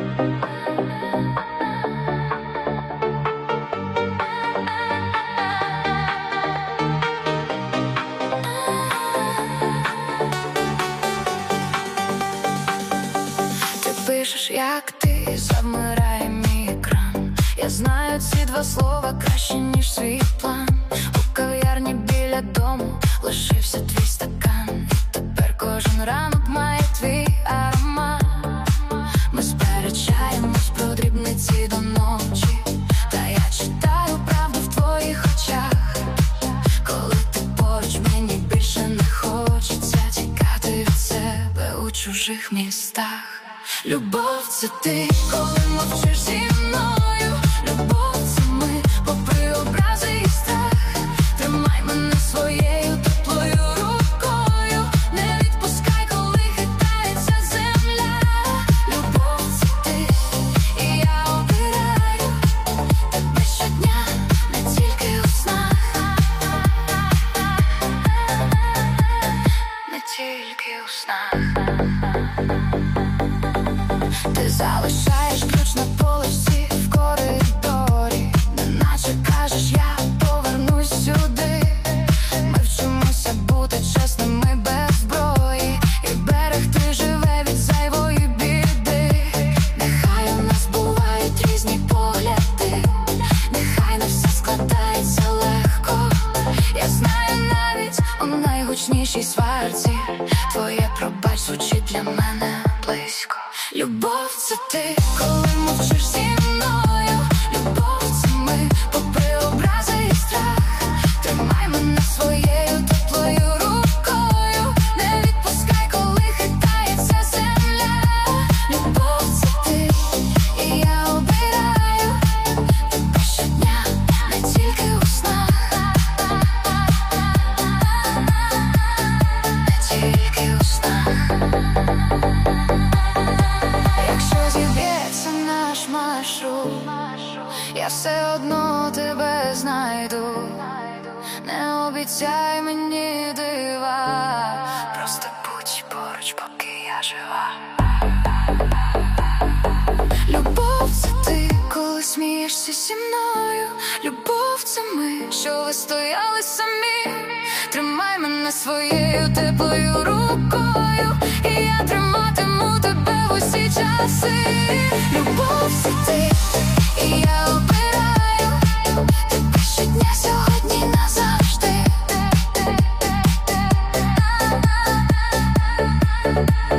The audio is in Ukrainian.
Пишеш, як ти, завмирає мій екран. Я знаю ці два слова краще, ніж свій план. У кав'ярні біля дому лишився твій стакан. І тепер кожен ранок має твій аромат. Ми сперечаємось про дрібниці до ночі, та я читаю правду в твоїх очах. Коли ти поруч, мені більше не хочеться тікати від себе у чужих містах. Любов — це ти, коли мовчиш зі мною. Любов — це ми, попри образи і страх. Тримай мене своєю теплою рукою. Не відпускай, коли хитається земля. Любов — це ти, і я обираю тебе щодня, не тільки у снах. Не тільки у снах. Ти залишаєш ключ на поличці в коридорі, неначе кажеш, я повернусь сюди. Ми вчимося бути чесними без зброї і берегти живе від зайвої біди. Нехай у нас бувають різні погляди, нехай не все складається легко. Я знаю, навіть у найгучнішій сварці твоє пробач звучить для мене близько. Любов — це ти, коли мовчиш зі мною. Любов — це ми, попри образи і страх. Тримай мене своєю теплою рукою. Не відпускай, коли хитається земля. Любов — це ти, і я обираю тебе щодня, не тільки у снах. Не тільки у снах. Наш маршрут, я все одно тебе знайду. Не обіцяй мені дива, просто будь поруч, поки я жива. Любов — це ти, коли смієшся зі мною. Любов — це ми, що ви стояли самі. Тримай мене своєю теплою рукою, і я триматиму тебе в усі часи. Любов — це ти, і я обираю тебе щодня, сьогодні, назавжди.